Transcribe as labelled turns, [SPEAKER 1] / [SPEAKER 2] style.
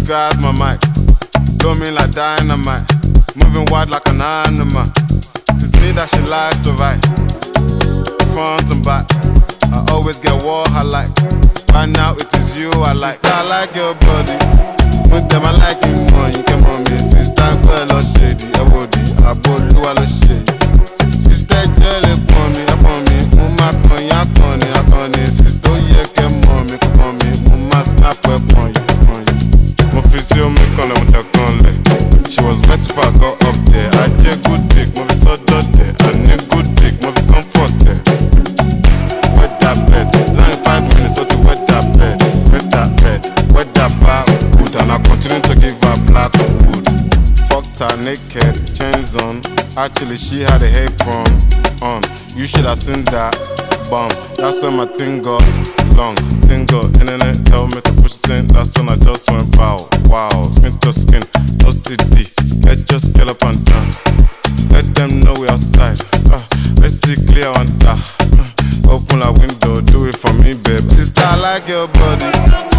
[SPEAKER 1] grabs my mic, blow me like dynamite, moving wide like an animal. It's me that she likes to write, front and back. I always get what I like. Right now it is you I like. Sister, I like your body. With them I like you more. You come on me, sister, girl or shady. I would be a bolu a shady. Sister, girl, upon me. Mama, I can't. Sister, yeah, come on me. Mama, snap upon you. My physio me con with a conle. She was wet if I got up there. I get good dick, movie so dirty. I need good dick, movie comfort. Wet that bed, 95 minutes so to wet that bed. Wet that bar good, and I continue to give her black wood. Fucked her naked, chains on. Actually she had a apron on. You should have seen that bum. That's when my thing got long. Internet tell me to push it in. That's when I just went wow. Skin to skin, no CD. Let's just get up and dance. Let them know we outside. Let's see clear on that. Open a window, do it for me, babe. Sister, I like your body.